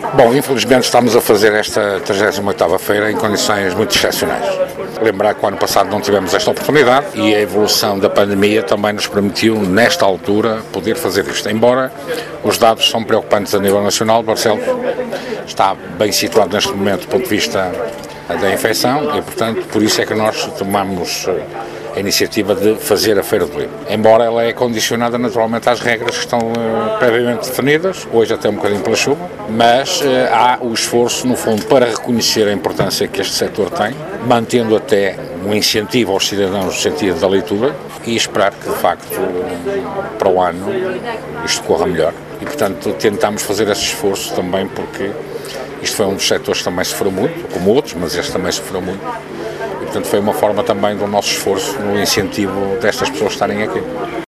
Bom, infelizmente estamos a fazer esta 38ª feira em condições muito excepcionais. Lembrar que o ano passado não tivemos esta oportunidade e a evolução da pandemia também nos permitiu, nesta altura, poder fazer isto. Embora os dados são preocupantes a nível nacional, Barcelos está bem situado neste momento do ponto de vista da infecção e, portanto, por isso é que nós tomamos a iniciativa de fazer a Feira do Livro. Embora ela é condicionada naturalmente às regras que estão previamente definidas, hoje até um bocadinho pela chuva, mas há o esforço, no fundo, para reconhecer a importância que este setor tem, mantendo até um incentivo aos cidadãos no sentido da leitura e esperar que, de facto, para o ano isto corra melhor. E, portanto, tentamos fazer esse esforço também porque isto foi um dos setores que também sofreu muito, como outros, mas este também sofreu muito. E, portanto, foi uma forma também do nosso esforço no incentivo destas pessoas estarem aqui.